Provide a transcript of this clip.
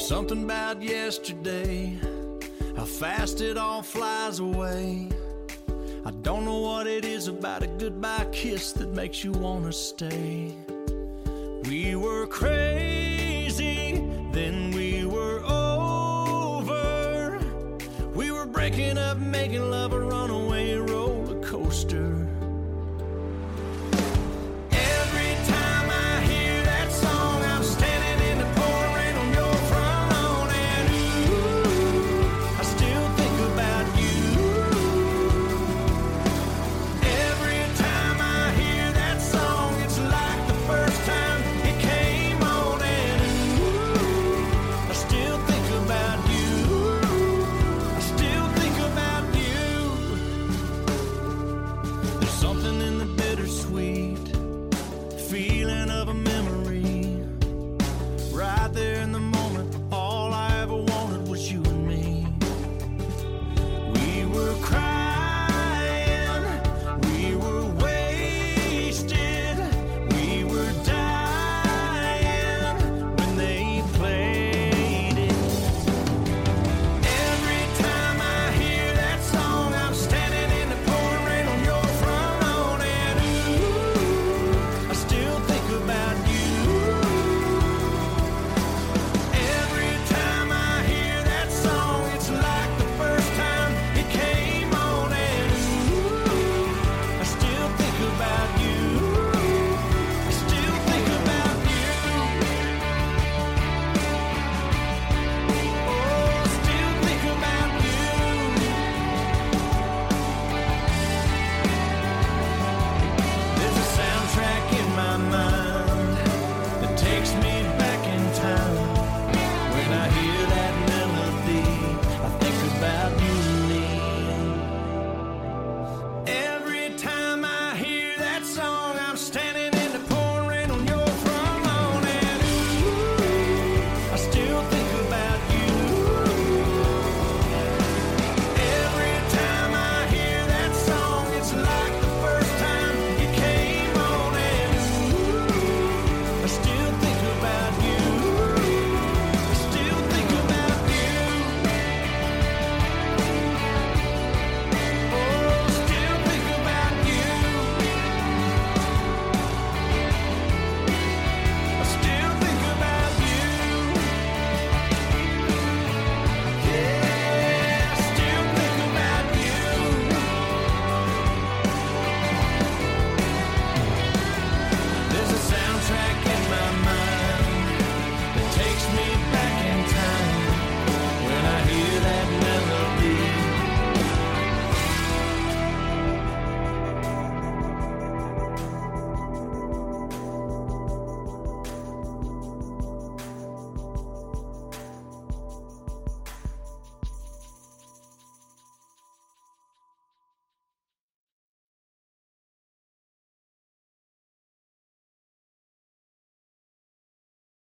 Something about yesterday, how fast it all flies away. I don't know what it is about a goodbye kiss that makes you wanna stay. We were crazy, then we were over. We were breaking up, making love a runaway roller coaster.